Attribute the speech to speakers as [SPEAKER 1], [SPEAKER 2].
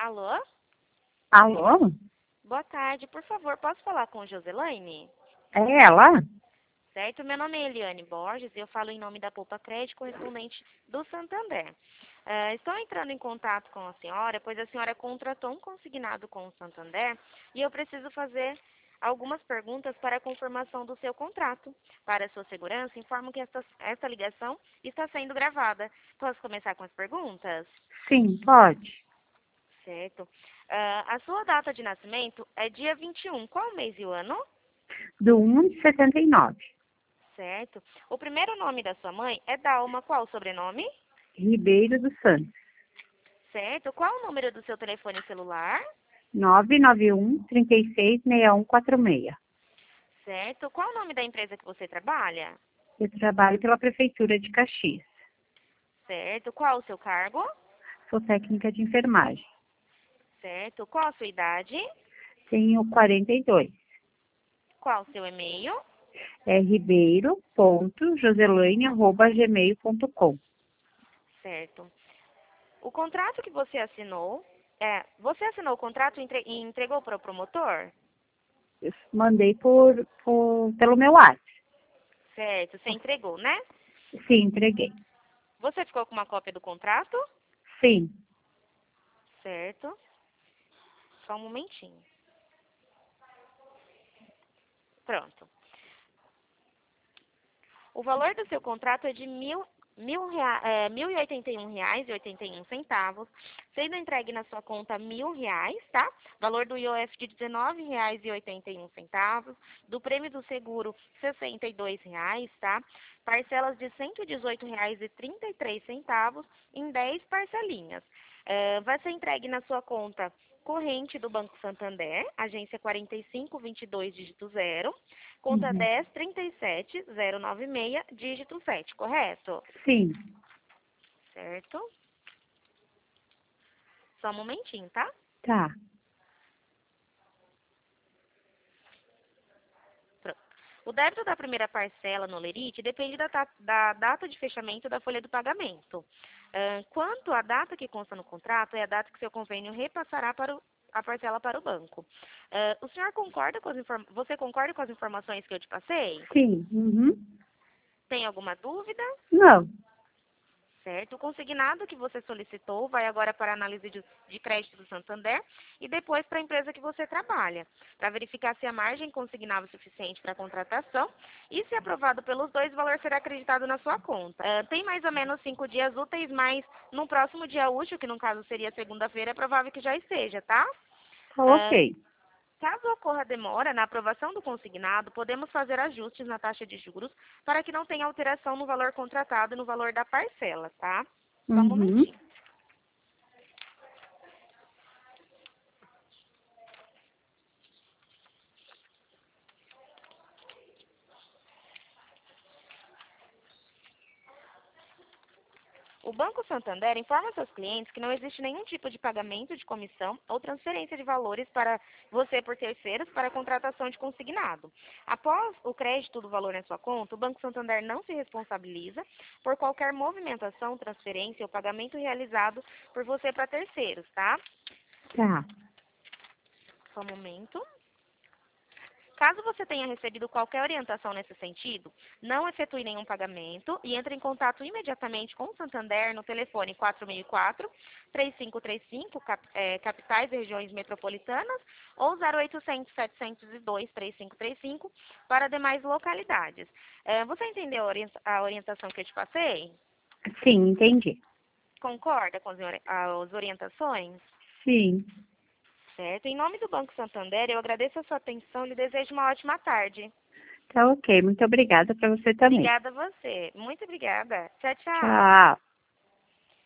[SPEAKER 1] Alô?
[SPEAKER 2] Alô?
[SPEAKER 1] Boa tarde, por favor, posso falar com Joselaine?
[SPEAKER 2] É ela?
[SPEAKER 1] Certo, meu nome é Eliane Borges e eu falo em nome da Poupa Crédito, correspondente do Santander. Estou entrando em contato com a senhora, pois a senhora contratou um consignado com o Santander e eu preciso fazer algumas perguntas para a confirmação do seu contrato. Para a sua segurança, informo que esta ligação está sendo gravada. Posso começar com as perguntas?
[SPEAKER 2] Sim, pode.
[SPEAKER 1] Certo. A sua data de nascimento é dia 21. Qual o mês e o ano?
[SPEAKER 2] Do 1 de 69.
[SPEAKER 1] Certo. O primeiro nome da sua mãe é Dalma. Qual o sobrenome?
[SPEAKER 2] Ribeiro dos Santos.
[SPEAKER 1] Certo. Qual o número do seu telefone celular?
[SPEAKER 2] 991-366146.
[SPEAKER 1] Certo. Qual o nome da empresa que você trabalha?
[SPEAKER 2] Eu trabalho pela Prefeitura de Caxias.
[SPEAKER 1] Certo. Qual o seu cargo?
[SPEAKER 2] Sou técnica de enfermagem.
[SPEAKER 1] Certo. Qual a sua idade?
[SPEAKER 2] Tenho 42.
[SPEAKER 1] Qual o seu e-mail?
[SPEAKER 2] É ribeiro.joselaine@gmail.com.
[SPEAKER 1] Certo. O contrato que você assinou, você assinou o contrato e entregou para o promotor?
[SPEAKER 2] Eu mandei pelo meu WhatsApp.
[SPEAKER 1] Certo. Você entregou, né?
[SPEAKER 2] Sim, entreguei.
[SPEAKER 1] Você ficou com uma cópia do contrato?
[SPEAKER 2] Sim.
[SPEAKER 1] Certo. Só um momentinho. Pronto. O valor do seu contrato é de R$ 1.081,81, sendo entregue na sua conta R$ 1.000, tá? Valor do IOF de R$ 19,81, do prêmio do seguro R$ 62, tá? Parcelas de R$ 118,33 em 10 parcelinhas. Vai ser entregue na sua conta corrente do Banco Santander, agência 4522, dígito 0. Conta
[SPEAKER 2] Uhum.
[SPEAKER 1] 10 37096, dígito 7, correto?
[SPEAKER 2] Sim.
[SPEAKER 1] Certo. Só um momentinho, tá?
[SPEAKER 2] Tá.
[SPEAKER 1] Pronto. O débito da primeira parcela no Lerite depende da data de fechamento da folha do pagamento. Quanto à data que consta no contrato, é a data que seu convênio repassará a parcela para o banco. O senhor concorda com você concorda com as informações que eu te passei?
[SPEAKER 2] Sim. Uhum.
[SPEAKER 1] Tem alguma dúvida?
[SPEAKER 2] Não.
[SPEAKER 1] Certo. O consignado que você solicitou vai agora para a análise de crédito do Santander e depois para a empresa que você trabalha, para verificar se a margem consignável é suficiente para a contratação e, se aprovado pelos dois, o valor será acreditado na sua conta. Tem mais ou menos 5 dias úteis, mas no próximo dia útil, que no caso seria segunda-feira, é provável que já esteja, tá?
[SPEAKER 2] Tá
[SPEAKER 1] Ah,
[SPEAKER 2] ok.
[SPEAKER 1] Caso ocorra demora na aprovação do consignado, podemos fazer ajustes na taxa de juros para que não tenha alteração no valor contratado e no valor da parcela, tá? Só um
[SPEAKER 2] Uhum.
[SPEAKER 1] momentinho. O Banco Santander informa seus clientes que não existe nenhum tipo de pagamento de comissão ou transferência de valores para você por terceiros para a contratação de consignado. Após o crédito do valor na sua conta, o Banco Santander não se responsabiliza por qualquer movimentação, transferência ou pagamento realizado por você para terceiros, tá?
[SPEAKER 2] Tá.
[SPEAKER 1] Só um momento. Caso você tenha recebido qualquer orientação nesse sentido, não efetue nenhum pagamento e entre em contato imediatamente com o Santander no telefone 4004-3535, capitais e regiões metropolitanas, ou 0800-702-3535 para demais localidades. Você entendeu a orientação que eu te passei?
[SPEAKER 2] Sim, entendi.
[SPEAKER 1] Concorda com as orientações?
[SPEAKER 2] Sim.
[SPEAKER 1] Certo. Em nome do Banco Santander, eu agradeço a sua atenção e lhe desejo uma ótima tarde.
[SPEAKER 2] Tá ok. Muito obrigada para você também.
[SPEAKER 1] Obrigada a você. Muito obrigada. Tchau, tchau.
[SPEAKER 2] Tchau.